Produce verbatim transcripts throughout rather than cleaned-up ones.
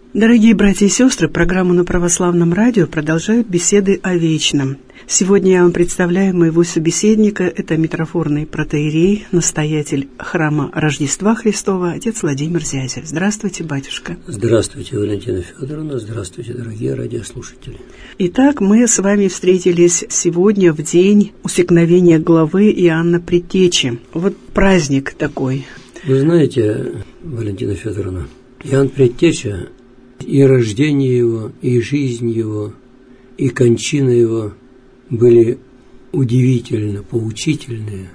Дорогие братья и сестры, программу на Православном радио продолжают беседы о вечном. Сегодня я вам представляю моего собеседника. Это митрофорный протоиерей, настоятель храма Рождества Христова, отец Владимир Зязев. Здравствуйте, батюшка. Здравствуйте, Валентина Федоровна. Здравствуйте, дорогие радиослушатели. Итак, мы с вами встретились сегодня в день усекновения главы Иоанна Предтечи. Вот праздник такой. Вы знаете, Валентина Федоровна, Иоанн Предтеча, и рождение его, и жизнь его, и кончина его были удивительно поучительные.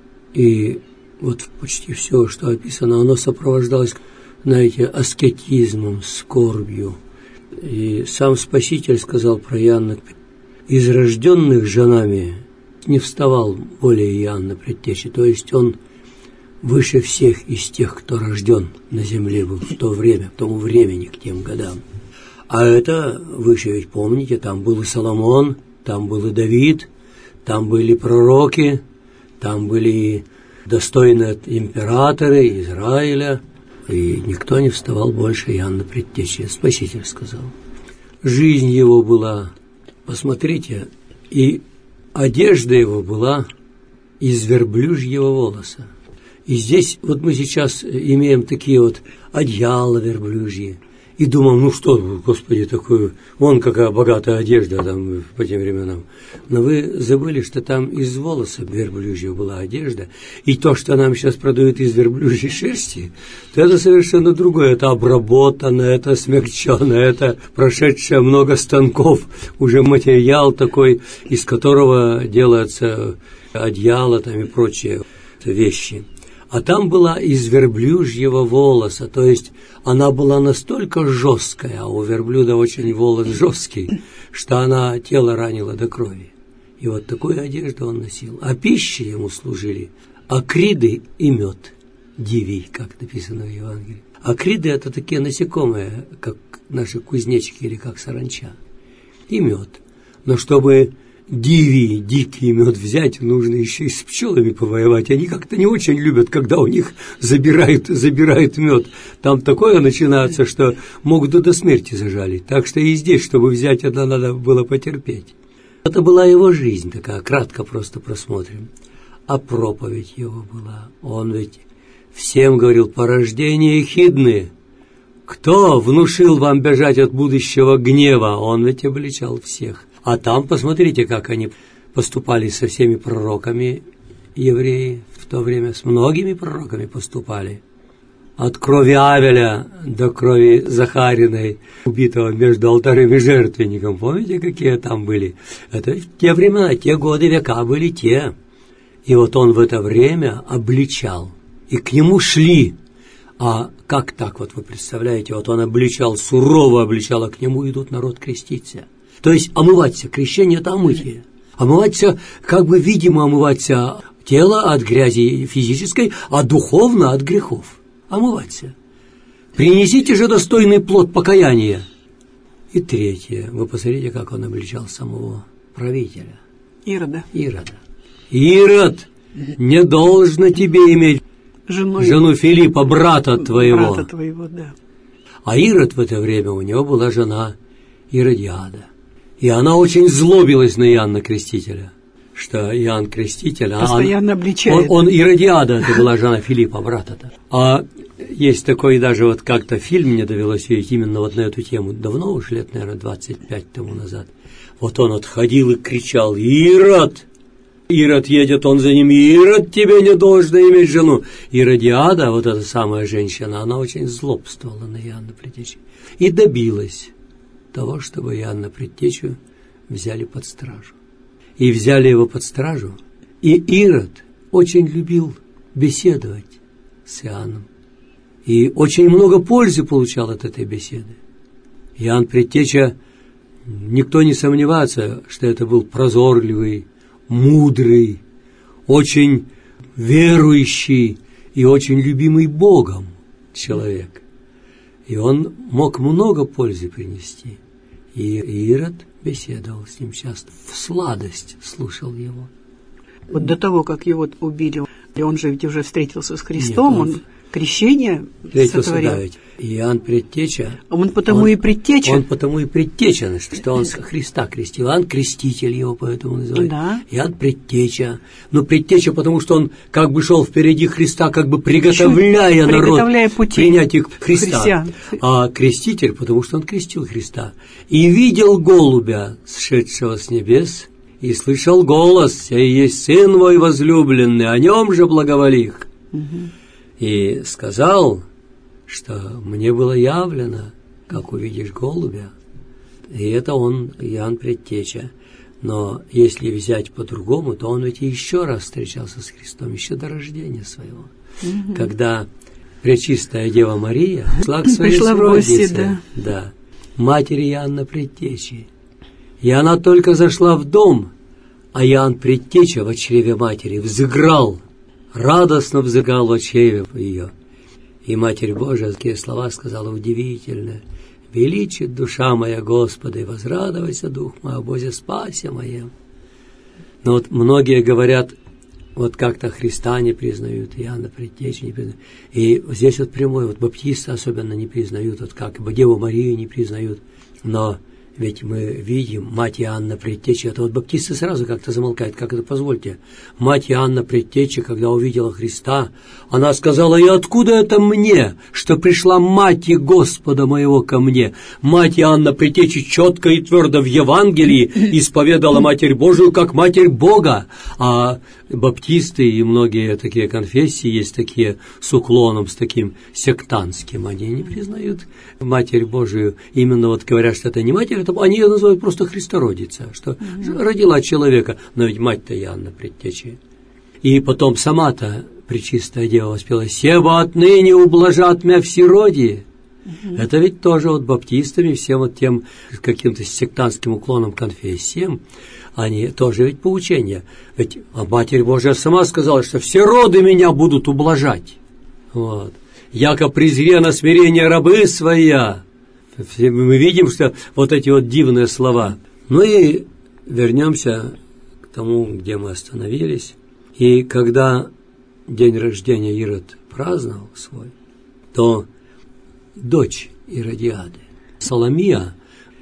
И вот почти все, что описано, оно сопровождалось, знаете, аскетизмом, скорбью. И сам Спаситель сказал про Иоанна: из рожденных женами не вставал более Иоанна Предтечи, то есть он выше всех из тех, кто рожден на земле был в то время, к тому времени, к тем годам. А это выше, ведь помните, там был и Соломон, там был и Давид, там были пророки, там были достойные императоры Израиля, и никто не вставал больше Иоанна Предтечи, Спаситель сказал. Жизнь его была, посмотрите, и одежда его была из верблюжьего волоса. И здесь вот мы сейчас имеем такие вот одеяла верблюжьи. И думаем, ну что, Господи, такую, вон какая богатая одежда там по тем временам. Но вы забыли, что там из волоса верблюжьего была одежда. И то, что нам сейчас продают из верблюжьей шерсти, то это совершенно другое. Это обработано, это смягчено, это прошедшее много станков. Уже материал такой, из которого делаются одеяла там и прочие вещи. А там была из верблюжьего волоса, то есть она была настолько жесткая, а у верблюда очень волос жесткий, что она тело ранила до крови. И вот такую одежду он носил. А пищей ему служили акриды и мед, дивий, как написано в Евангелии. Акриды – это такие насекомые, как наши кузнечики или как саранча, и мед. Но чтобы дивий, дикий мед взять, нужно еще и с пчелами повоевать. Они как-то не очень любят, когда у них забирают, забирают мед. Там такое начинается, что могут и до смерти зажалить. Так что и здесь, чтобы взять, это надо было потерпеть. Это была его жизнь такая, кратко просто просмотрим. А проповедь его была. Он ведь всем говорил: порождение ехидны. Кто внушил вам бежать от будущего гнева? Он ведь обличал всех. А там, посмотрите, как они поступали со всеми пророками, евреи в то время, с многими пророками поступали. От крови Авеля до крови Захариной, убитого между алтарем и жертвенником. Помните, какие там были? Это те времена, те годы, века были те. И вот он в это время обличал. И к нему шли. А как так, вот вы представляете, вот он обличал, сурово обличал, а к нему идут народ креститься. То есть омываться, крещение – это омытие. Омываться, как бы видимо омываться тело от грязи физической, а духовно от грехов. Омываться. Принесите же достойный плод покаяния. И третье. Вы посмотрите, как он обличал самого правителя. Ирода. Ирода. Ирод, не должно тебе иметь жену, жену Филиппа, брата твоего. Брата твоего, да. А Ирод в это время, у него была жена Иродиада. И она очень злобилась на Иоанна Крестителя, что Иоанн Креститель... Постоянно он, обличает. Он, он Иродиада, это была жена Филиппа, брата-то. А есть такой даже вот как-то фильм мне довелось видеть именно вот на эту тему. Давно уж, лет, наверное, двадцать пять тому назад. Вот он отходил и кричал: «Ирод! Ирод едет, он за ним, Ирод, тебе не должно иметь жену». Иродиада, вот эта самая женщина, она очень злобствовала на Иоанна Предтечи и добилась того, чтобы Иоанна Предтечу взяли под стражу. И взяли его под стражу, и Ирод очень любил беседовать с Иоанном. И очень много пользы получал от этой беседы. Иоанн Предтеча, никто не сомневается, что это был прозорливый, мудрый, очень верующий и очень любимый Богом человек. И он мог много пользы принести. И Ирод беседовал с ним часто, в сладость слушал его. Вот до того, как его убили, он же ведь уже встретился с Христом. Нет, он, он... крещение сотворил. Да, ведь Иоанн Предтеча. Он потому он, и предтеча. Он потому и предтеча, что он Христа крестил. Иоанн Креститель его поэтому называют. Да. Иоанн Предтеча. Но предтеча, потому что он как бы шел впереди Христа, как бы приготовляя народ приготовляя пути принятию Христа. Христиан. А креститель, потому что он крестил Христа. И видел голубя, сшедшего с небес, и слышал голос: «Сей есть Сын мой возлюбленный, о нем же благоволих». Угу. И сказал, что мне было явлено, как увидишь голубя. И это он, Иоанн Предтеча. Но если взять по-другому, то он ведь еще раз встречался с Христом, еще до рождения своего. Угу. Когда Пречистая Дева Мария пришла к своей сроднице, да. да, матери Иоанна Предтечи. И она только зашла в дом, а Иоанн Предтеча в чреве матери взыграл, радостно взыграл в чреве ее. И Матерь Божия такие слова сказала удивительные: «Величит душа моя Господа, и возрадовайся дух мой о Боге спасе моем». Но вот многие говорят, вот как-то Христа не признают, Иоанна Предтечи не признают. И здесь вот прямой, вот баптисты особенно не признают, вот как Деву Марию не признают. Но ведь мы видим, мать Иоанна Предтечи, это вот баптисты сразу как-то замолкают, как это, позвольте. Мать Иоанна Предтечи, когда увидела Христа, она сказала: «И откуда это мне, что пришла мать Господа моего ко мне?» Мать Иоанна Предтечи четко и твердо в Евангелии исповедала Матерь Божию как Матерь Бога. А баптисты и многие такие конфессии есть такие с уклоном, с таким сектантским, они не признают Матерь Божию. Именно вот говорят, что это не Матерь, это, они ее называют просто Христородица, что mm-hmm. родила человека, но ведь мать-то Иоанна Предтечи. И потом сама-то Пречистая Дева воспела: «Себо отныне ублажат мя всеродие». Mm-hmm. Это ведь тоже вот баптистами, всем вот тем каким-то сектантским уклоном конфессиям, они тоже ведь поучения. Ведь Матерь Божия сама сказала, что все роды меня будут ублажать. Вот. «Яко презре на смирение рабы своя». Мы видим, что вот эти вот дивные слова. Ну и вернемся к тому, где мы остановились. И когда день рождения Ирод праздновал свой, то дочь Иродиады, Соломия,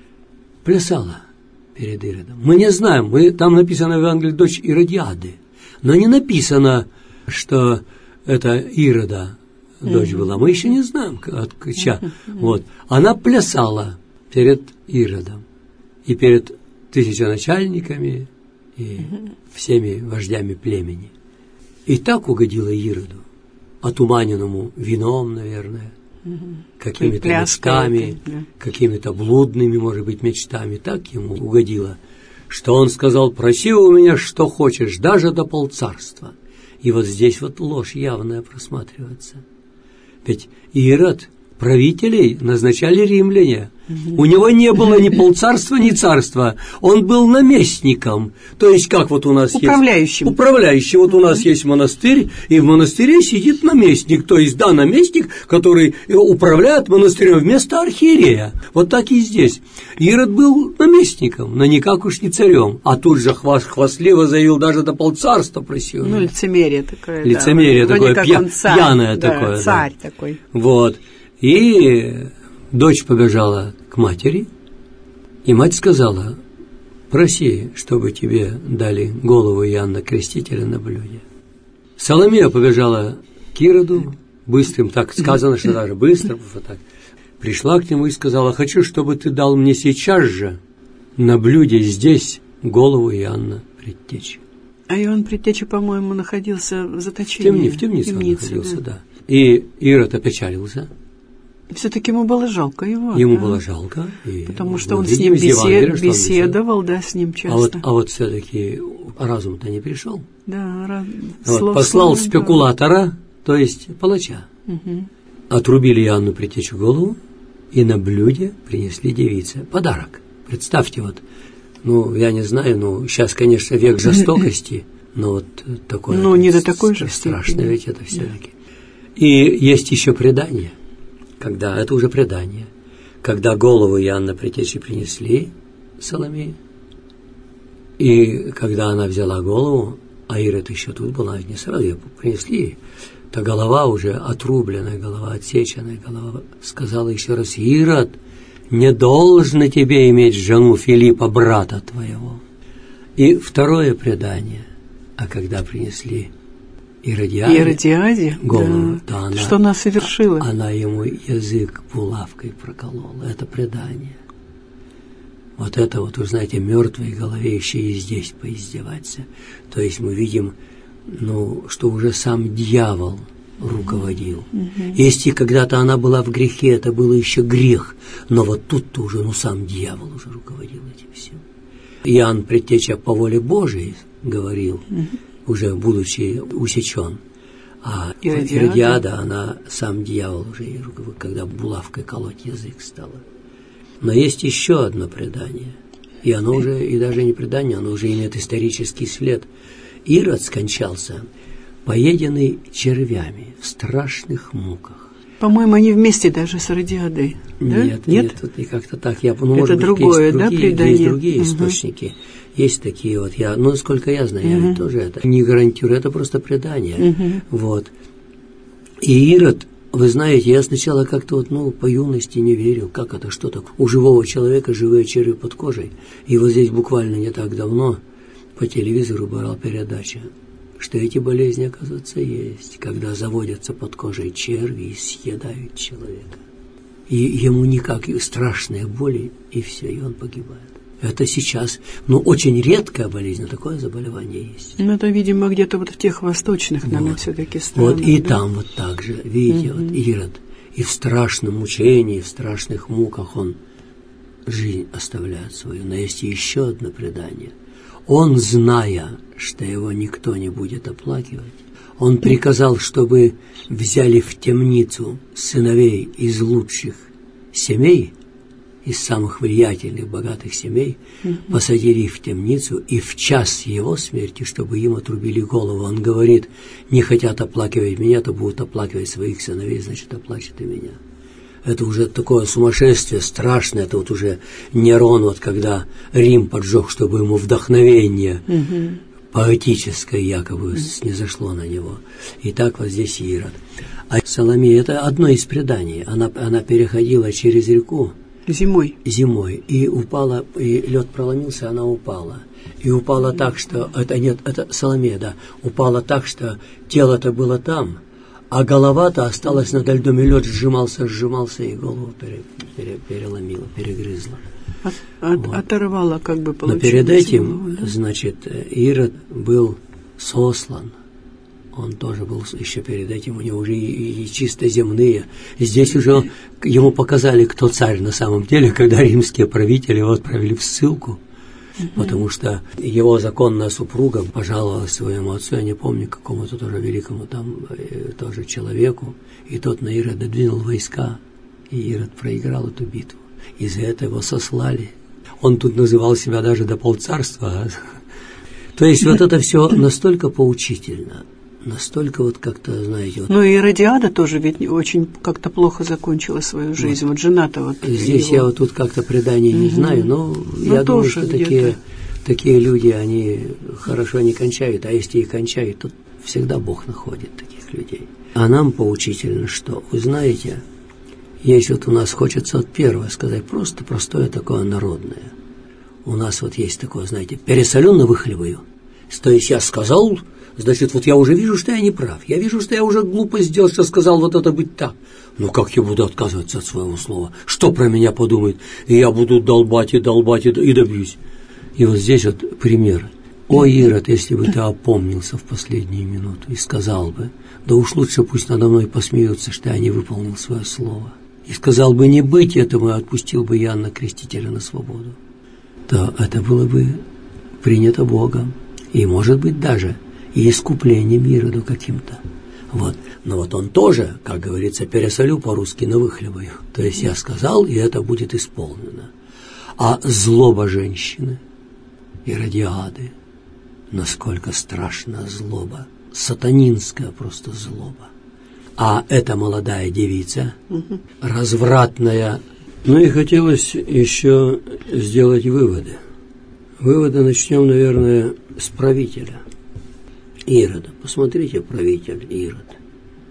плясала перед Иродом. Мы не знаем, мы, там написано в Евангелии дочь Иродиады, но не написано, что это Ирода дочь была. Мы еще не знаем, от чья. Вот. Она плясала перед Иродом и перед тысяченачальниками и всеми вождями племени. И так угодила Ироду, отуманенному вином, наверное, какими-то мечтами, да. какими-то блудными, может быть, мечтами. Так ему угодило, что он сказал: «Проси у меня, что хочешь, даже до полцарства». И вот здесь вот ложь явная просматривается. Ведь Ирод правителей назначали римляне. Угу. У него не было ни полцарства, ни царства. Он был наместником. То есть, как вот у нас управляющим. есть... Управляющим. Вот у нас есть монастырь, и в монастыре сидит наместник. То есть, да, наместник, который управляет монастырем вместо архиерея. Вот так и здесь. Ирод был наместником, но никак уж не царем. А тут же хваст, хвастливо заявил, даже до полцарства просил. Ну, лицемерие такое. Лицемерие да. такое, пья... царь, пьяное да, такое. Царь да. такой. Вот. И дочь побежала к матери, и мать сказала: «Проси, чтобы тебе дали голову Иоанна Крестителя на блюде». Соломея побежала к Ироду, быстрым, так сказано, что даже быстро, вот так, пришла к нему и сказала: «Хочу, чтобы ты дал мне сейчас же на блюде здесь голову Иоанна Предтечи». А Иоанн Предтеча, по-моему, находился в заточении. В, темни, в темнице, в темнице он находился, да. да. И Ирод опечалился. Все-таки ему было жалко его. Ему да? было жалко. И потому что он с ним бесед, беседовал, да, с ним часто. А вот, а вот все-таки разум-то не пришел. Да, раз... вот, слов, послал слов, спекулятора, да. то есть палача. Угу. Отрубили Иоанну Предтечу голову и на блюде принесли девице подарок. Представьте, вот, ну, я не знаю, ну, сейчас, конечно, век жестокости, но вот такое. Ну, не до такой же страшно, ведь это все-таки. И есть еще предание. Когда, это уже предание, когда голову Иоанна Предтечи принесли Соломее, и когда она взяла голову, а Ирод еще тут была, не сразу ее принесли, та голова уже отрубленная, голова отсеченная, голова сказала еще раз: Ирод, не должно тебе иметь жену Филиппа, брата твоего. И второе предание, а когда принесли Иродиаде, Иродиаде голову, да. то она, что она совершила? Она ему язык булавкой проколола. Это предание. Вот это вот, вы знаете, мертвой голове еще и здесь поиздеваться. То есть мы видим, ну, что уже сам дьявол руководил. Mm-hmm. Если когда-то она была в грехе, это было еще грех. Но вот тут-то уже, ну, сам дьявол уже руководил этим всем. Иоанн Предтеча по воле Божией говорил, mm-hmm. уже будучи усечен. А Иродиада, Иродиада, она сам дьявол уже, когда булавкой колоть язык стала. Но есть еще одно предание, и оно уже, и даже не предание, оно уже имеет исторический след. Ирод скончался, поеденный червями, в страшных муках. По-моему, они вместе даже с Иродиадой. Да? Нет, нет, нет, и как-то так. Я, ну, это может другое, быть, есть да, другие, предание? есть другие угу. источники. Есть такие вот, я, ну, сколько я знаю, угу. я ведь тоже это не гарантирую, это просто предание. Угу. Вот. И Ирод, вы знаете, я сначала как-то вот, ну, по юности не верил, как это, что так. У живого человека живые черви под кожей. И вот здесь буквально не так давно по телевизору брал передача, что эти болезни, оказывается, есть, когда заводятся под кожей черви и съедают человека. И ему никак, и страшные боли, и все, и он погибает. Это сейчас, ну, очень редкая болезнь, но такое заболевание есть. Ну, это, видимо, где-то вот в тех восточных, вот. Наверное, все-таки странах. Вот, и да? там вот так же, видите, угу. вот Ирод, и в страшном мучении, в страшных муках он жизнь оставляет свою. Но есть еще одно предание. Он, зная, что его никто не будет оплакивать, он приказал, чтобы взяли в темницу сыновей из лучших семей, из самых влиятельных, богатых семей, mm-hmm. посадили их в темницу, и в час его смерти, чтобы им отрубили голову, он говорит: не хотят оплакивать меня, то будут оплакивать своих сыновей, значит, оплачут и меня. Это уже такое сумасшествие страшное, это вот уже Нерон, вот когда Рим поджег, чтобы ему вдохновение mm-hmm. поэтическое якобы mm-hmm. снизошло на него. И так вот здесь Ирод. А Соломея, это одно из преданий, она, она переходила через реку, Зимой. Зимой. И упала, и лед проломился, она упала. И упала так, что... Это нет, это Соломея, да. Упала так, что тело-то было там, а голова-то осталась над льдом, и лед сжимался, сжимался, и голову пере, пере, переломила, перегрызла. От, от, вот. Оторвала, как бы, получилось. Но перед этим, голову, да? значит, Ирод был сослан. Он тоже был еще перед этим, у него уже и, и чисто земные. Здесь уже ему показали, кто царь на самом деле, когда римские правители его отправили в ссылку, mm-hmm. потому что его законная супруга пожаловалась своему отцу, я не помню, какому-то тоже великому там тоже человеку, и тот на Ирода двинул войска, и Ирод проиграл эту битву. Из-за этого его сослали. Он тут называл себя даже до полцарства. То есть вот это все настолько поучительно. Настолько вот как-то, знаете... Вот... Ну и Иродиада тоже ведь очень как-то плохо закончила свою жизнь. Вот, вот жена-то вот... Здесь его... я вот тут как-то преданий не угу. знаю, но ну, я думаю, что такие, такие люди, они хорошо не кончают, а если и кончают, то всегда Бог находит таких людей. А нам поучительно, что, вы знаете, есть вот у нас, хочется вот первое сказать, просто простое такое народное. У нас вот есть такое, знаете, пересоленно выхлебаю. То есть я сказал... Значит, вот я уже вижу, что я не прав. Я вижу, что я уже глупо сделал, что сказал вот это быть так. Ну, как я буду отказываться от своего слова? Что про меня подумают? И я буду долбать и долбать и добьюсь. И вот здесь вот пример. О, Ирод, если бы ты опомнился в последнюю минуту и сказал бы, да уж лучше пусть надо мной посмеются, что я не выполнил свое слово. И сказал бы не быть этому, и отпустил бы Иоанна Крестителя на свободу. То это было бы принято Богом. И, может быть, даже... и искуплением Ироду каким-то. Вот. Но вот он тоже, как говорится, пересолю по-русски, но выхлебаю. То есть я сказал, и это будет исполнено. А злоба женщины, Иродиады, насколько страшна злоба, сатанинская просто злоба. А эта молодая девица, угу. развратная. Ну и хотелось еще сделать выводы. Выводы начнем, наверное, с правителя Ирода. Посмотрите, правитель Ирод.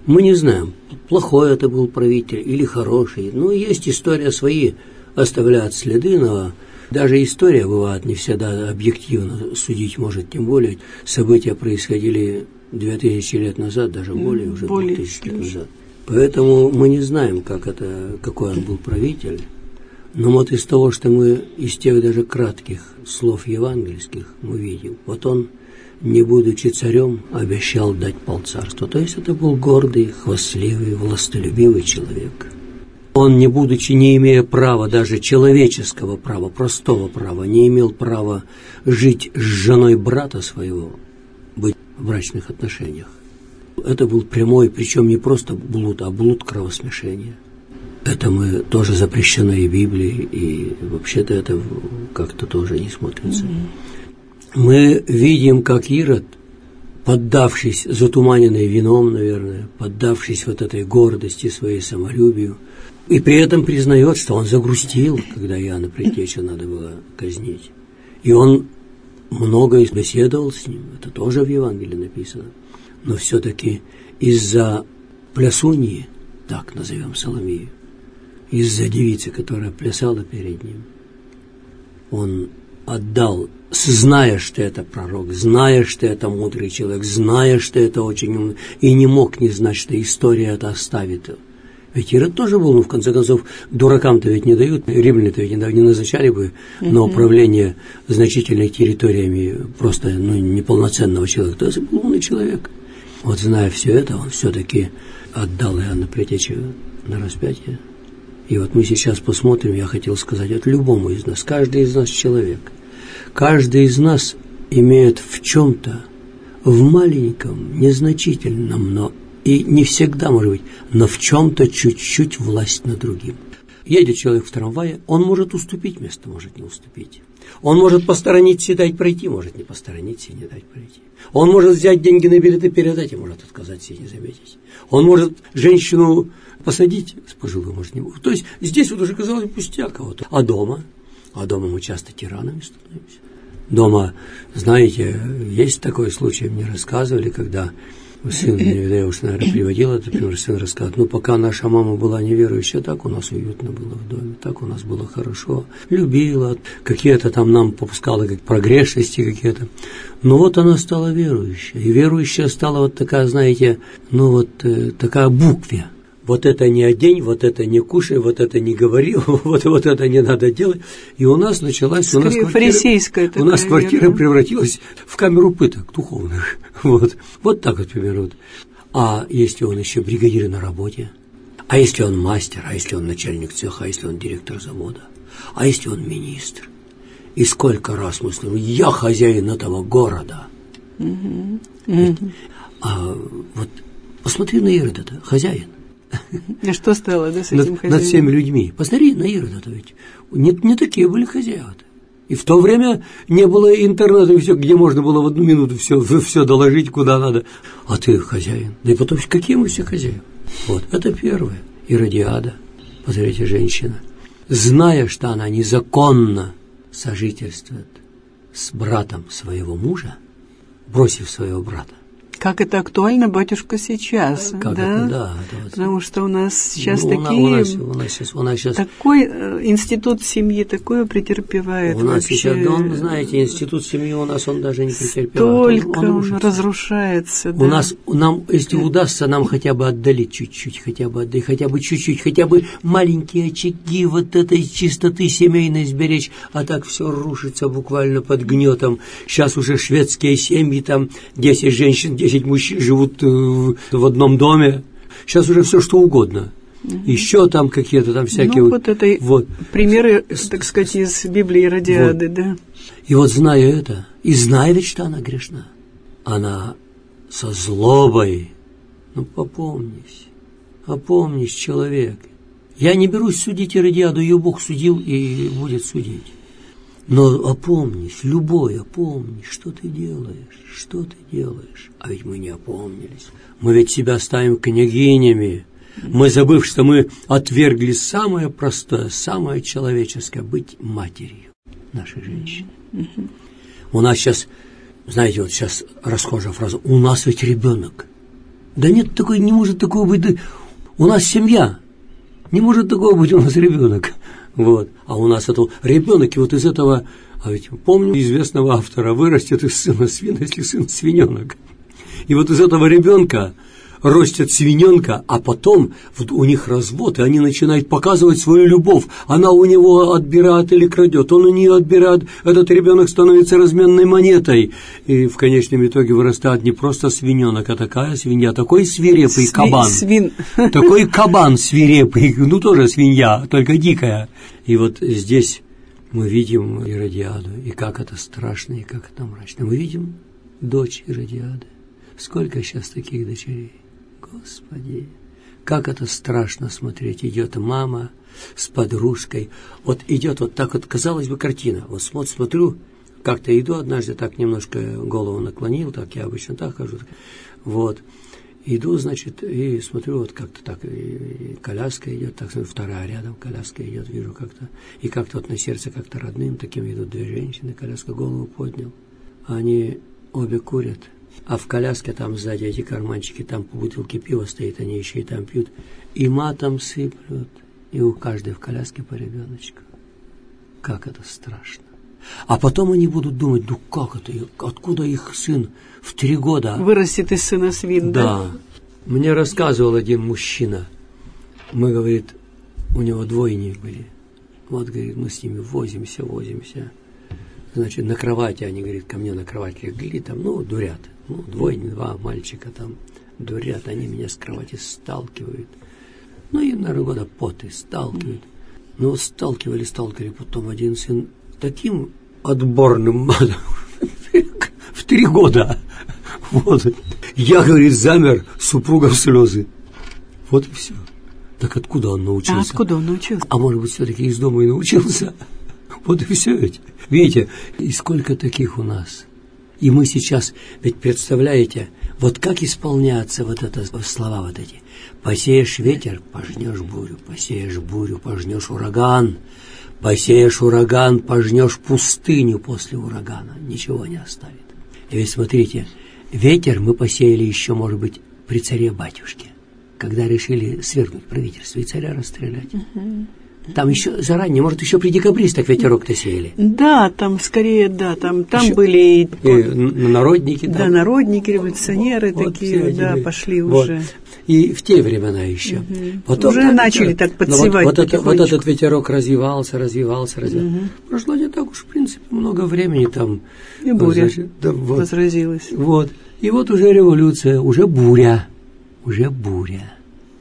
Мы не знаем, плохой это был правитель или хороший. Но есть история свои, оставляет следы, но даже история бывает не всегда объективно судить может, тем более события происходили две тысячи лет назад, даже более, уже более две тысячи лет назад. Поэтому мы не знаем, как это, какой он был правитель. Но вот из того, что мы, из тех даже кратких слов евангельских мы видим, вот он, не будучи царем, обещал дать полцарства. То есть это был гордый, хвастливый, властолюбивый человек. Он, не будучи, не имея права, даже человеческого права, простого права, не имел права жить с женой брата своего, быть в брачных отношениях. Это был прямой, причем не просто блуд, а блуд кровосмешения. Это мы тоже запрещено и Библией, и вообще-то это как-то тоже не смотрится. Mm-hmm. Мы видим, как Ирод, поддавшись, затуманенный вином, наверное, поддавшись вот этой гордости, своей самолюбию, и при этом признает, что он загрустил, когда Иоанна Предтечу надо было казнить. И он много беседовал с ним, это тоже в Евангелии написано. Но все-таки из-за плясуньи, так назовем Соломию, из-за девицы, которая плясала перед ним, он отдал, зная, что это пророк, зная, что это мудрый человек, зная, что это очень умный, и не мог не знать, что история это оставит. Ведь Ирод тоже был, ну, в конце концов, дуракам-то ведь не дают, римляне-то ведь не назначали бы на управление значительными территориями просто, ну, неполноценного человека. То есть был умный человек. Вот зная все это, он все-таки отдал Иоанна Предтечу на распятие. И вот мы сейчас посмотрим, я хотел сказать, это любому из нас, каждый из нас человек. Каждый из нас имеет в чем-то, в маленьком, незначительном, но и не всегда, может быть, но в чем-то чуть-чуть власть над другим. Едет человек в трамвае, он может уступить место, может не уступить. Он может посторониться и дать пройти, может не посторониться и не дать пройти. Он может взять деньги на билеты, передать, и может отказаться и не заметить. Он может женщину посадить с пожилым, может не. То есть здесь вот уже казалось пустяк кого-то. А дома? А дома мы часто тиранами становимся. Дома, знаете, есть такой случай, мне рассказывали, когда сын, я уж, наверное, приводил это, например, сын рассказывает, ну, пока наша мама была неверующая, так у нас уютно было в доме, так у нас было хорошо, любила, какие-то там нам попускала как прогрешности какие-то. Но вот она стала верующей, и верующая стала вот такая, знаете, ну, вот э, такая букве. Вот это не одень, вот это не кушай, вот это не говори, вот, вот это не надо делать. И у нас началась... У нас квартира, у нас квартира превратилась в камеру пыток духовных. Вот, вот так вот примерно. А если он еще бригадир на работе? А если он мастер? А если он начальник цеха? А если он директор завода? А если он министр? И сколько раз мы слышим, я хозяин этого города. Mm-hmm. Mm-hmm. А вот посмотри на Ирода, хозяин. И что стало, да, с этим хозяином? Над всеми людьми. Посмотри на Ирода, ведь не, не такие были хозяева. И в то время не было интернета, все, где можно было в одну минуту все, все доложить, куда надо. А ты хозяин. Да и потом, какие мы все хозяева? Вот, это первое. Иродиада, посмотрите, женщина, зная, что она незаконно сожительствует с братом своего мужа, бросив своего брата. Как это актуально, батюшка, сейчас, как да? Это, да это вот. Потому что у нас сейчас ну, такие... У нас, у нас сейчас, у нас сейчас... Такой институт семьи такое претерпевает. У нас вообще... сейчас, да, он, знаете, институт семьи у нас, он даже не претерпевает. Только он, он, он разрушается. Да. У нас, нам, если удастся нам хотя бы отдалить чуть-чуть, хотя бы отдалить, хотя бы чуть-чуть, хотя бы маленькие очаги вот этой чистоты семейной сберечь, а так все рушится буквально под гнетом. Сейчас уже шведские семьи, там десять женщин, десять мужчин живут в одном доме. Сейчас уже все что угодно. Угу. Еще там какие-то там всякие... Ну, вот это вот. Примеры, так сказать, из Библии Иродиады, вот. Да. И вот зная это, и зная ведь, что она грешна, она со злобой, ну, попомнись, опомнись, человек. Я не берусь судить Иродиаду, ее Бог судил и будет судить. Но опомнись, любой опомнись, что ты делаешь, что ты делаешь. А ведь мы не опомнились. Мы ведь себя ставим княгинями. Мы, забыв, что мы отвергли самое простое, самое человеческое, быть матерью нашей женщины. У нас сейчас, знаете, вот сейчас расхожая фраза, у нас ведь ребенок. Да нет, такой, не может такого быть. У нас семья. Не может такого быть у нас ребенок. Вот. А у нас это ребенок, и вот из этого, а ведь помню известного автора, вырастет из сына свин, если сын свиненок. И вот из этого ребенка растет свиненка, а потом у них развод, и они начинают показывать свою любовь. Она у него отбирает или крадет, он у нее отбирает, этот ребенок становится разменной монетой. И в конечном итоге вырастает не просто свиненок, а такая свинья, такой свирепый Сви- кабан. Свин. Такой кабан свирепый, ну тоже свинья, только дикая. И вот здесь мы видим Иродиаду, и как это страшно, и как это мрачно. Мы видим дочь Иродиады. Сколько сейчас таких дочерей? Господи, как это страшно смотреть. Идет мама с подружкой. Вот идет вот так вот, казалось бы, картина. Вот смотрю, как-то иду однажды, так немножко голову наклонил, так я обычно так хожу. Вот. Иду, значит, и смотрю, вот как-то так, и коляска идет, так смотрю, вторая рядом, коляска идет, вижу как-то, и как-то вот на сердце как-то родным таким идут две женщины, коляска, голову поднял. Они обе курят. А в коляске там сзади эти карманчики, там по бутылке пива стоит, они еще и там пьют. И матом сыплют. И у каждой в коляске по ребеночку. Как это страшно. А потом они будут думать, ну как это, откуда их сын в три года... Вырастет из сына свин, да? Да. Мне рассказывал один мужчина. Мы, говорит, у него двойни были. Вот, говорит, мы с ними возимся, возимся. Значит, на кровати, они, говорит, ко мне на кровать легли, там, ну, дурят. Ну, двойни, два мальчика там дурят, они меня с кровати сталкивают. Ну, им, наверное, года поты сталкивают. Ну, сталкивали, сталкивали, потом один сын таким отборным матом в три года. Вот. Я, говорит, замер, супруга в слезы. Вот и все. Так откуда он научился? А откуда он научился? А может быть, все-таки из дома и научился? Вот и все ведь. Видите, и сколько таких у нас. И мы сейчас, ведь представляете, вот как исполняются вот это слова вот эти. Посеешь ветер, пожнешь бурю, посеешь бурю, пожнешь ураган, посеешь ураган, пожнешь пустыню после урагана. Ничего не оставит. И ведь смотрите, ветер мы посеяли еще, может быть, при царе-батюшке, когда решили свергнуть правительство и царя расстрелять. Угу. Там еще заранее, может, еще при декабристах ветерок-то сеяли. Да, там скорее, да, там, там еще были и, и народники. Да, там. народники, революционеры вот, такие, да, были. пошли вот. уже. И в те времена еще. Угу. Потом, уже так, начали так подсевать. Вот, вот, это, вот этот ветерок развивался, развивался, развивался. Угу. Прошло не так уж, в принципе, много времени там. И буря значит, да, вот. разразилась. Вот. И вот уже революция, уже буря, уже буря.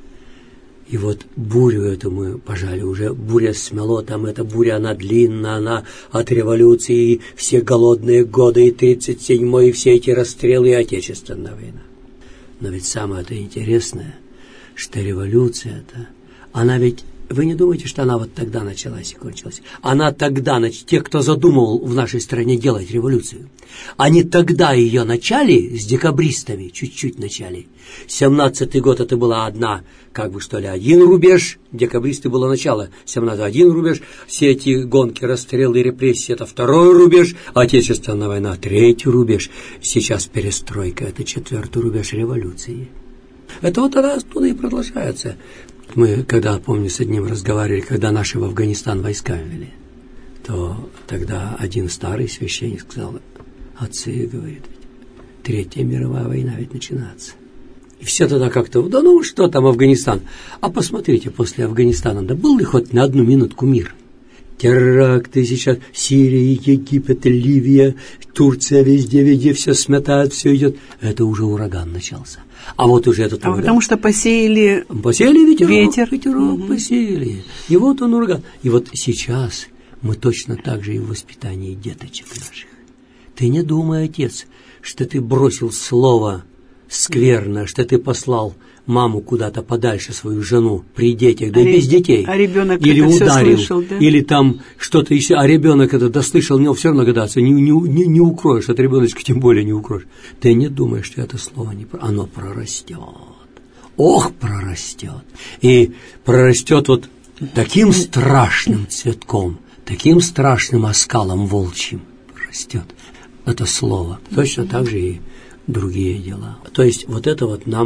И вот бурю эту мы пожали, уже буря смело, там эта буря, она длинная, она от революции, и все голодные годы, и тридцать седьмой, и все эти расстрелы, и Отечественная война. Но ведь самое-то интересное, что революция-то, она ведь, вы не думаете, что она вот тогда началась и кончилась? Она тогда, те, кто задумывал в нашей стране делать революцию, они тогда ее начали с декабристами, чуть-чуть начали. семнадцатый год это была одна, как бы что ли, один рубеж, декабристы было начало, семнадцатый один рубеж, все эти гонки, расстрелы, репрессии, это второй рубеж, Отечественная война, третий рубеж, сейчас перестройка, это четвертый рубеж революции. Это вот она оттуда и продолжается. Мы, когда, помню, с одним разговаривали, когда наши в Афганистан войска ввели, то тогда один старый священник сказал: отцы, говорит, Третья мировая война ведь начинается. И все тогда как-то, да ну что там Афганистан? А посмотрите, после Афганистана, да был ли хоть на одну минутку мир? Теракты сейчас, Сирия, Египет, Ливия, Турция, везде, везде все сметает, все идет. Это уже ураган начался. А вот уже этот а ураган. Потому что посеяли, посеяли ветерок, ветер. ветерок угу. посеяли. И вот он ураган. И вот сейчас мы точно так же и в воспитании деточек наших. Ты не думай, отец, что ты бросил слово скверно, что ты послал маму куда-то подальше, свою жену, при детях, да а и без детей. А ребенок или это ударил, все слышал, да? Или там что-то еще, а ребенок это дослышал, но все равно гадаться, не, не, не, не укроешь, от ребеночка тем более не укроешь. Ты не думаешь, что это слово не... Оно прорастет. Ох, прорастет. И прорастет вот таким страшным цветком, таким страшным оскалом волчьим растет это слово. Точно так же и другие дела. То есть вот это вот нам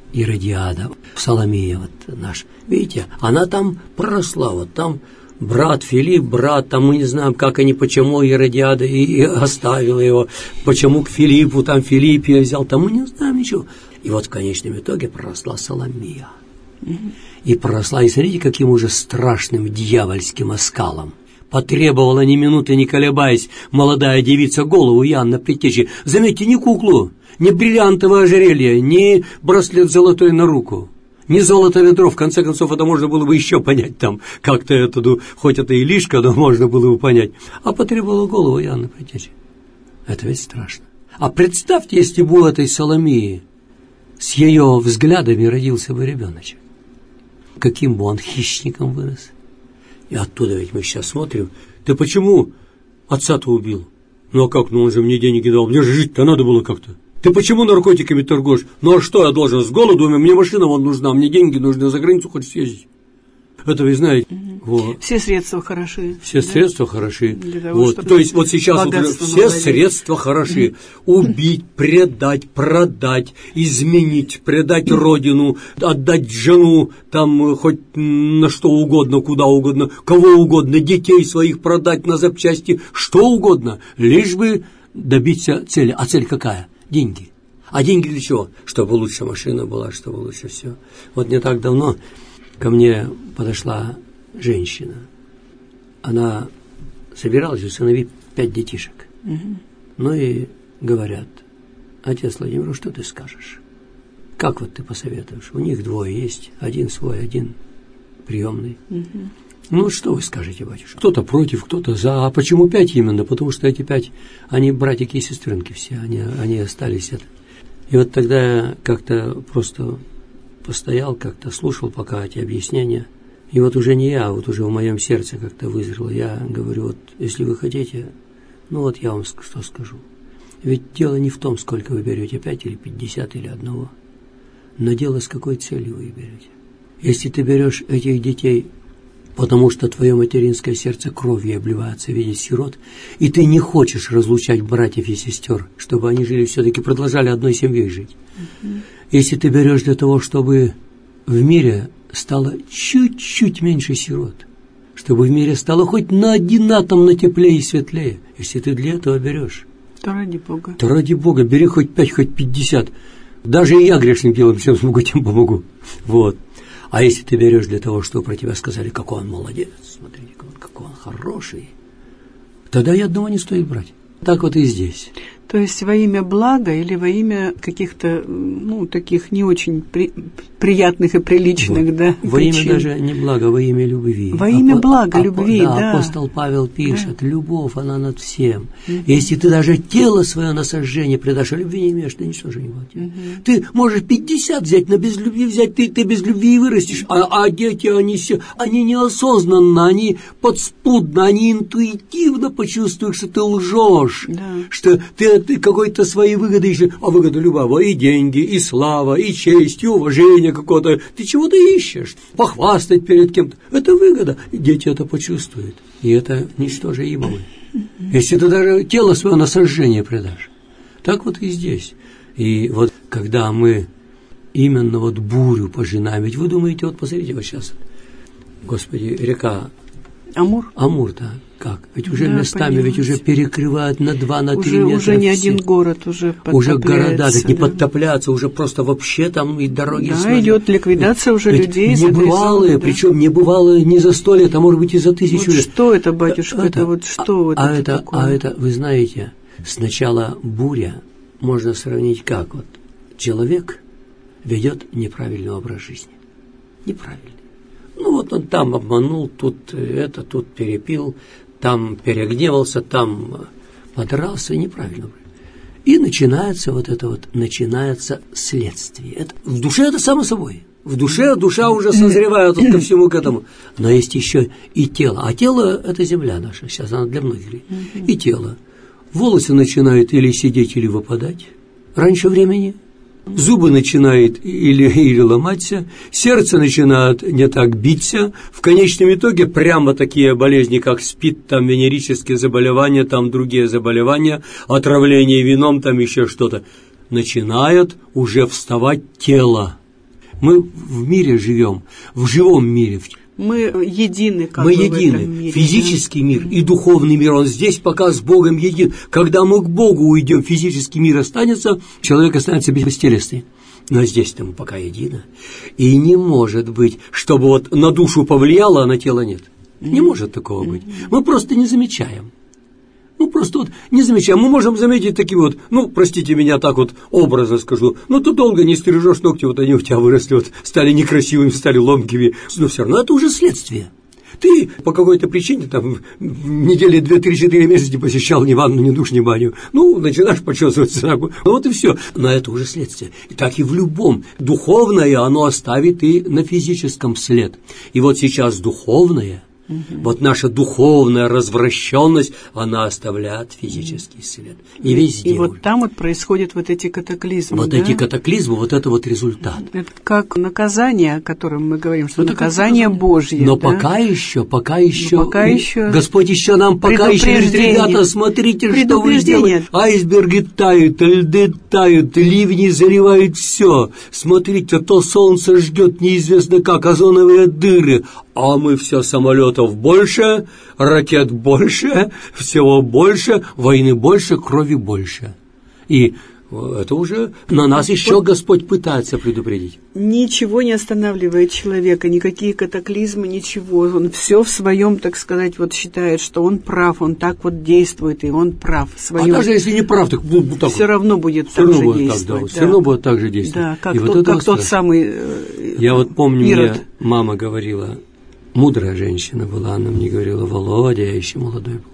Иродиада, Соломия вот наш. Видите, она там проросла, вот там брат Филипп, брат, там мы не знаем, как они, почему Иродиада и, и оставила его, почему к Филиппу, там Филипп ее взял, там мы не знаем ничего. И вот в конечном итоге проросла Соломия. Mm-hmm. И проросла, и смотрите, каким уже страшным дьявольским оскалом. Потребовала ни минуты, не колебаясь, молодая девица голову Иоанна Предтечи. Заметьте, не куклу, не бриллиантовое ожерелье, не браслет золотой на руку, не золото ведро. В конце концов, это можно было бы еще понять там, как-то это, ну, хоть это и лишка, но можно было бы понять. А потребовала голову Иоанна Предтечи. Это ведь страшно. А представьте, если бы у этой Соломии с ее взглядами родился бы ребеночек. Каким бы он хищником вырос. И оттуда ведь мы сейчас смотрим. Ты почему отца-то убил? Ну а как? Ну он же мне денег не дал. Мне же жить-то надо было как-то. Ты почему наркотиками торгуешь? Ну а что я должен? С голоду? Мне машина вон нужна, мне деньги нужны, за границу хоть съездить. Это вы знаете. Угу. Вот. Все средства хороши. Все да? средства хороши. Того, вот. То есть вот сейчас вот уже все навалить. Средства хороши. Убить, предать, продать, изменить, предать родину, отдать жену, там хоть на что угодно, куда угодно, кого угодно, детей своих продать на запчасти, что угодно, лишь бы добиться цели. А цель какая? Деньги. А деньги для чего? Чтобы лучше машина была, чтобы лучше все. Вот не так давно ко мне подошла женщина. Она собиралась усыновить пять детишек. Угу. Ну и говорят: отец Владимир, что ты скажешь? Как вот ты посоветуешь? У них двое есть, один свой, один приемный. Угу. Ну, что вы скажете, батюшка? Кто-то против, кто-то за. А почему пять именно? Потому что эти пять, они братики и сестренки все, они, они остались. Это. И вот тогда я как-то просто постоял, как-то слушал пока эти объяснения. И вот уже не я, а вот уже в моем сердце как-то вызрело. Я говорю, вот если вы хотите, ну вот я вам что скажу. Ведь дело не в том, сколько вы берете, пять или пятьдесят или одного. Но дело, с какой целью вы их берете. Если ты берешь этих детей, потому что твое материнское сердце кровью обливается в виде сирот, и ты не хочешь разлучать братьев и сестер, чтобы они жили все-таки, продолжали одной семьей жить. Uh-huh. Если ты берешь для того, чтобы в мире стало чуть-чуть меньше сирот, чтобы в мире стало хоть на один атом на теплее и светлее, если ты для этого берешь, то ради Бога. То ради Бога, бери хоть пять, хоть пятьдесят. Даже и я грешным делом, чем смогу, тем помогу. Вот. А если ты берешь для того, чтобы про тебя сказали, какой он молодец, смотрите, какой он хороший, тогда и одного не стоит брать. Так вот и здесь. То есть во имя блага или во имя каких-то, ну, таких не очень при, приятных и приличных, вот. Да, во причин. Имя даже не блага, во имя любви. Во имя Апо- блага, Апо- любви, да, да. Апостол Павел пишет, да. Любовь, она над всем. Угу. Если ты даже тело свое на сожжение предашь, а любви не имеешь, ты ничего же не будешь. Угу. Ты можешь пятьдесят взять, но без любви взять, ты, ты без любви и вырастешь. А, а дети, они, все, они неосознанно, они подспудно, они интуитивно почувствуют, что ты лжешь, да. Что ты ты какой-то свои выгоды ищешь, а выгода любого, и деньги, и слава, и честь, и уважение какое-то. Ты чего-то ищешь, похвастать перед кем-то. Это выгода. И дети это почувствуют. И это ничтожимо. Если ты даже тело свое на сожжение предашь. Так вот и здесь. И вот когда мы именно вот бурю пожинаем, ведь вы думаете, вот посмотрите, вот сейчас, Господи, река Амур? Амур, да. Как? Ведь уже да, местами ведь уже перекрывают на два, на три метра. Уже не один город уже подтопляется. Уже города, так не да. подтопляться, уже просто вообще там и дороги. Да, смазаны. Идет ликвидация уже ведь людей. Небывалые, да. Причем небывалые не за сто лет, а может быть и за тысячу вот лет. Что это, батюшка, это, это вот что? А, вот а, это это, а это, вы знаете, сначала буря можно сравнить как? Вот человек ведет неправильный образ жизни. Неправильный. Ну вот он там обманул, тут это, тут перепил, там перегневался, там подрался, неправильно. И начинается вот это вот, начинается следствие. Это, в душе это само собой. В душе душа уже созревает ко всему к этому. Но есть еще и тело. А тело – это земля наша, сейчас она для многих. И тело. Волосы начинают или сидеть, или выпадать раньше времени. Зубы начинают или, или ломаться, сердце начинает не так биться, в конечном итоге прямо такие болезни, как СПИД, там венерические заболевания, там другие заболевания, отравление вином, там еще что-то, начинает уже вставать тело. Мы в мире живем, в живом мире. Мы едины, как мы бы едины. В этом мире, физический да? мир и духовный мир, он здесь пока с Богом един. Когда мы к Богу уйдем, физический мир останется, человек останется бестелесный. Но здесь-то мы пока едины. И не может быть, чтобы вот на душу повлияло, а на тело нет. Не может такого быть. Мы просто не замечаем. Ну, просто вот не замечаем. Мы можем заметить такие вот, ну, простите меня, так вот образно скажу, ну, ты долго не стрижешь ногти, вот они у тебя выросли, вот стали некрасивыми, стали ломкими. Но все равно это уже следствие. Ты по какой-то причине там недели две, три, четыре месяца не посещал ни ванну, ни душ, ни баню. Ну, начинаешь почесываться. Ну, вот и все. Но это уже следствие. И так и в любом. Духовное, оно оставит и на физическом след. И вот сейчас духовное, угу. вот наша духовная развращенность, она оставляет физический след. И везде. И вот уже. там вот происходят вот эти катаклизмы. Вот да? эти катаклизмы, вот это вот результат. Это как наказание, о котором мы говорим, что это наказание Божье. Но да? пока еще, пока еще, пока еще Господь еще нам пока еще говорит, ребята, смотрите, что вы делаете. Айсберги тают, льды тают, ливни заливают все. Смотрите, то солнце ждет неизвестно как, озоновые дыры. А мы все самолетов больше, ракет больше, всего больше, войны больше, крови больше. И это уже на нас еще Господь пытается предупредить. Ничего не останавливает человека, никакие катаклизмы, ничего. Он все в своем, так сказать, вот считает, что он прав, он так вот действует, и он прав. Своем... А даже если не прав, так, так все равно будет все так равно же будет действовать. Так, да, да. Все равно будет так же действовать. Да, как, и тот, вот как тот самый э, Я вот помню, Ирод. Мне мама говорила, мудрая женщина была, она мне говорила, Володя, я еще молодой был,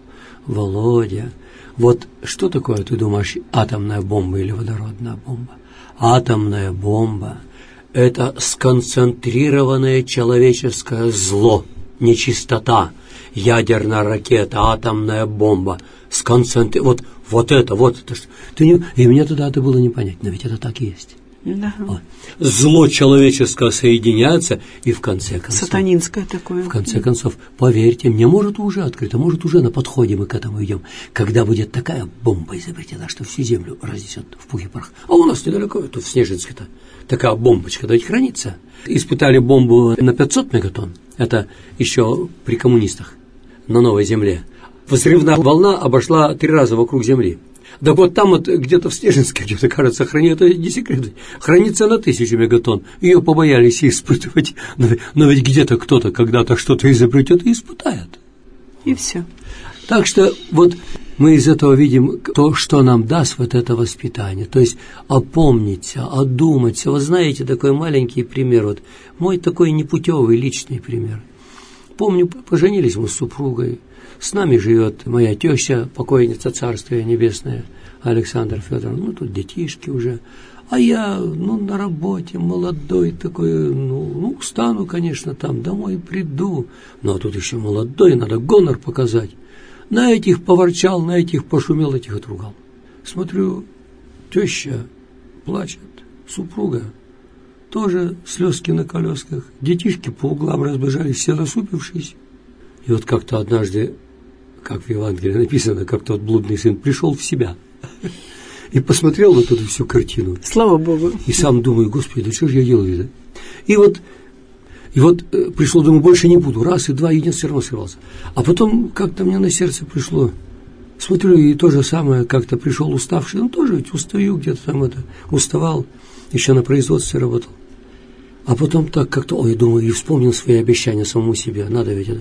Володя, вот что такое, ты думаешь, атомная бомба или водородная бомба? Атомная бомба – это сконцентрированное человеческое зло, нечистота, ядерная ракета, атомная бомба, сконцентри... вот, вот это, вот это. Ты не... И мне тогда это было не понять, но ведь это так и есть. Да. Вот. Зло человеческое соединяется, и в конце концов... Сатанинское такое. В конце концов, поверьте мне, может уже открыто, может уже на подходе мы к этому идем, когда будет такая бомба изобретена, что всю землю разнесет в пух и прах. А у нас недалеко, тут в Снежинске-то, такая бомбочка, да, ведь хранится. Испытали бомбу на пятьсот мегатонн, это еще при коммунистах, на новой земле. Взрывная волна обошла три раза вокруг Земли. Да вот там вот где-то в Снежинске, где-то, кажется, хранится, это не секрет, хранится на тысячу мегатонн. Ее побоялись испытывать. Но, но ведь где-то кто-то когда-то что-то изобретет и испытает. И все. Так что вот мы из этого видим то, что нам даст вот это воспитание. То есть опомниться, одуматься. Вот знаете, такой маленький пример. Вот мой такой непутевый личный пример. Помню, поженились мы с супругой. С нами живет моя теща, покойница Царствия Небесное, Александр Федоровна. Ну, тут детишки уже. А я, ну, на работе, молодой такой, ну, ну, устану, конечно, там, домой приду. Ну, а тут еще молодой, надо гонор показать. На этих поворчал, на этих пошумел, этих отругал. Смотрю, теща плачет, супруга, тоже слезки на колесках. Детишки по углам разбежались, все насупившись. И вот как-то однажды, как в Евангелии написано, как-то вот блудный сын пришел в себя и посмотрел вот эту всю картину. Слава Богу. И сам думаю, Господи, да что же я делаю-то? И вот, и вот э, пришло, думаю, больше не буду. Раз и два, и нет, все равно сорвался. А потом как-то мне на сердце пришло, смотрю, и то же самое, как-то пришел уставший, ну тоже ведь устаю где-то там это, уставал, еще на производстве работал. А потом так как-то, ой, думаю, и вспомнил свои обещания самому себе, надо ведь это.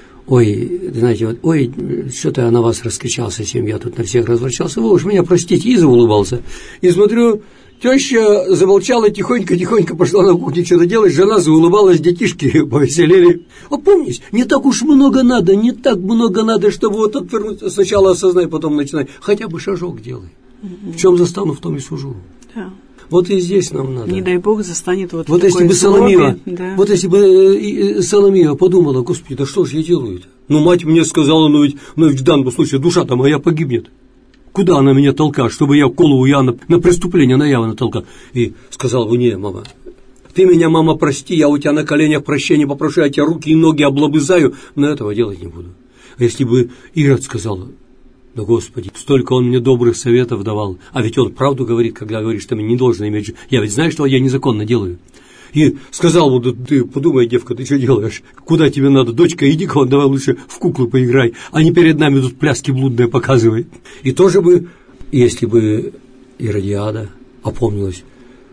Ой, знаете, вот, ой, что-то я на вас раскричался, чем я тут на всех разворчался, вы уж меня простите, и заулыбался. И смотрю, теща замолчала, тихонько-тихонько пошла на кухню что-то делать, жена заулыбалась, детишки повеселели. Опомнись, не так уж много надо, не так много надо, чтобы вот отвернуться, сначала осознай, потом начинай, хотя бы шажок делай. В чем застану, в том и сужу. Да. Вот и здесь нам надо. Не дай Бог застанет вот, вот такое если бы злобе, Соломия, да. Вот если бы э, э, Соломия подумала, Господи, да что ж я делаю-то? Ну, мать мне сказала, ну ведь, ну ведь в данном случае душа-то моя погибнет. Куда она меня толкает, чтобы я голову я на, на преступление, на явно толкал? И сказала бы, не, мама, ты меня, мама, прости, я у тебя на коленях прощения попрошу, я тебе руки и ноги облобызаю, но этого делать не буду. А если бы Ирод сказала, да, Господи, столько он мне добрых советов давал, а ведь он правду говорит, когда говорит, что мне не должно иметь... Я ведь знаю, что я незаконно делаю. и сказал, вот ты подумай, девка, ты что делаешь? Куда тебе надо? Дочка, иди-ка, вон, давай лучше в куклы поиграй, а не перед нами тут пляски блудные показывай. И тоже бы, если бы Иродиада опомнилась,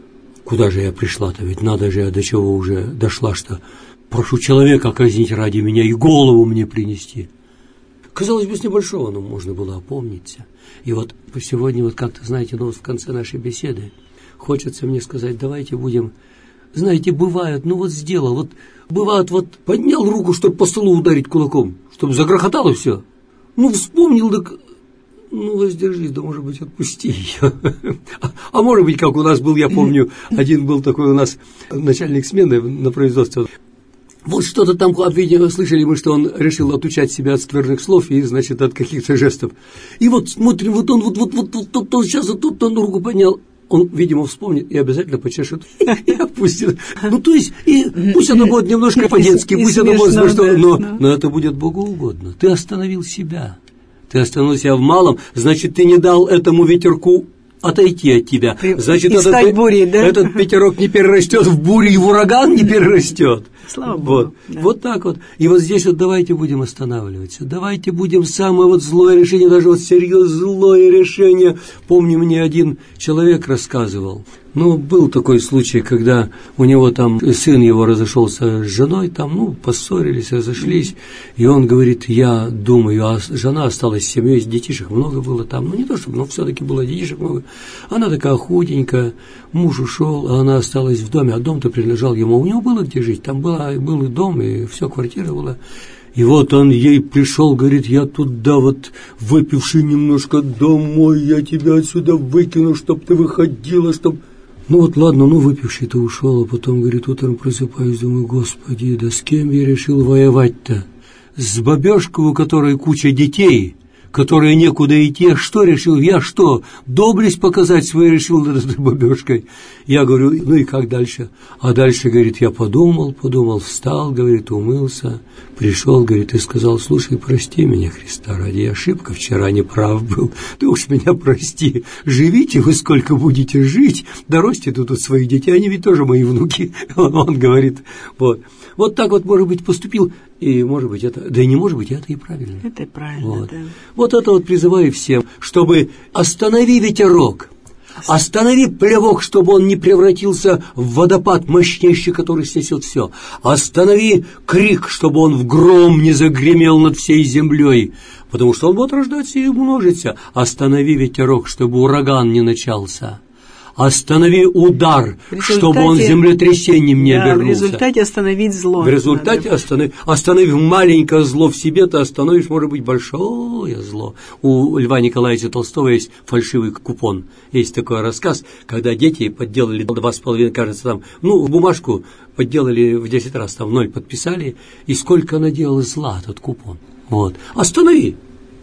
куда же я пришла-то, ведь надо же, до чего уже дошла, что прошу человека казнить ради меня и голову мне принести. Казалось бы, с небольшого, но можно было опомниться. И вот сегодня, вот как-то, знаете, ну, в конце нашей беседы хочется мне сказать, давайте будем, знаете, бывает, ну вот сделал, вот бывает, вот поднял руку, чтобы по столу ударить кулаком, чтобы загрохотало все. Ну, вспомнил, так, ну, воздержись, да, может быть, отпусти ее. А, а может быть, как у нас был, я помню, один был такой у нас начальник смены на производстве. Вот что-то там, видимо, слышали мы, что он решил отучать себя от скверных слов и, значит, от каких-то жестов. И вот смотрим, вот он вот вот вот вот вот он сейчас вот тут он руку поднял, он, видимо, вспомнит и обязательно почешет и опустит. Ну, то есть, и пусть это будет немножко по-детски, пусть это будет смешно, но, но это будет Богу угодно. Ты остановил себя. Ты остановил себя в малом, значит, ты не дал этому ветерку отойти от тебя. Значит, этот, бурей, да? Этот ветерок не перерастет в бурю, и в ураган не перерастет. Слава Богу. Вот. Да. Вот так вот. И вот здесь вот давайте будем останавливаться. Давайте будем самое вот злое решение, даже вот серьезное злое решение. Помню, мне один человек рассказывал. Ну, был такой случай, когда у него там сын его разошелся с женой, там, ну, поссорились, разошлись, и он говорит, я думаю, а жена осталась с семьей, с детишек много было там, ну, не то чтобы, но все-таки было детишек много. Она такая худенькая, муж ушел, а она осталась в доме, а дом-то принадлежал ему, у него было где жить, там была, был и дом, и все, квартира была. И вот он ей пришел, говорит, я туда вот выпивший немножко домой, я тебя отсюда выкину, чтоб ты выходила, чтоб... Ну вот ладно, ну выпивший-то ушел, а потом, говорит, утром просыпаюсь, думаю, господи, да с кем я решил воевать-то? С бабёшкой, у которой куча детей, которые некуда идти, что решил? Я что, доблесть показать свою решил над этой бабёшкой? Я говорю, ну и как дальше? А дальше, говорит, я подумал, подумал, встал, говорит, умылся, пришел, говорит, и сказал, слушай, прости меня, Христа ради, я ошибка вчера не прав был, ты уж меня прости, живите вы сколько будете жить, да ростите тут своих детей, они ведь тоже мои внуки, он, он говорит, вот. Вот так вот, может быть, поступил, и, может быть, это, да и не может быть, это и правильно. Это и правильно, вот. Да. Вот это вот призываю всем, чтобы останови ветерок, останови плевок, чтобы он не превратился в водопад мощнейший, который снесет все. Останови крик, чтобы он в гром не загремел над всей землей, потому что он будет рождаться и множиться. Останови ветерок, чтобы ураган не начался. Останови удар, чтобы он землетрясением не да, обернулся. В результате остановить зло. В результате останови, остановив маленькое зло в себе, ты остановишь, может быть, большое зло. У Льва Николаевича Толстого есть фальшивый купон. Есть такой рассказ, когда дети подделали два с половиной, кажется, там, ну, бумажку подделали в десять раз, там в ноль подписали, и сколько наделал зла этот купон. Вот. Останови,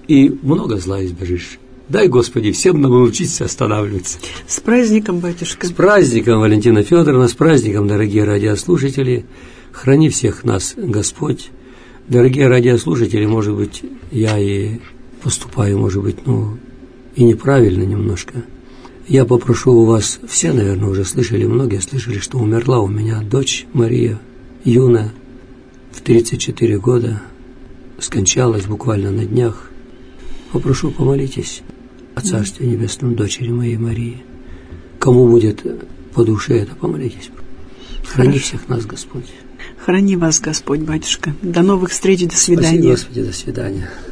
и много зла избежишь. Дай, Господи, всем нам научиться останавливаться. С праздником, батюшка. С праздником, Валентина Федоровна, с праздником, дорогие радиослушатели. Храни всех нас, Господь. Дорогие радиослушатели, может быть, я и поступаю, может быть, ну, и неправильно немножко. Я попрошу у вас, все, наверное, уже слышали, многие слышали, что умерла у меня дочь Мария, юная, в тридцать четыре года, скончалась буквально на днях. Попрошу, помолитесь о Царстве Небесном дочери моей Марии. Кому будет по душе это, помолитесь. Храни Хорошо. Всех нас, Господь. Храни вас, Господь, батюшка. До новых встреч, до свидания. Спасибо, Господи, до свидания.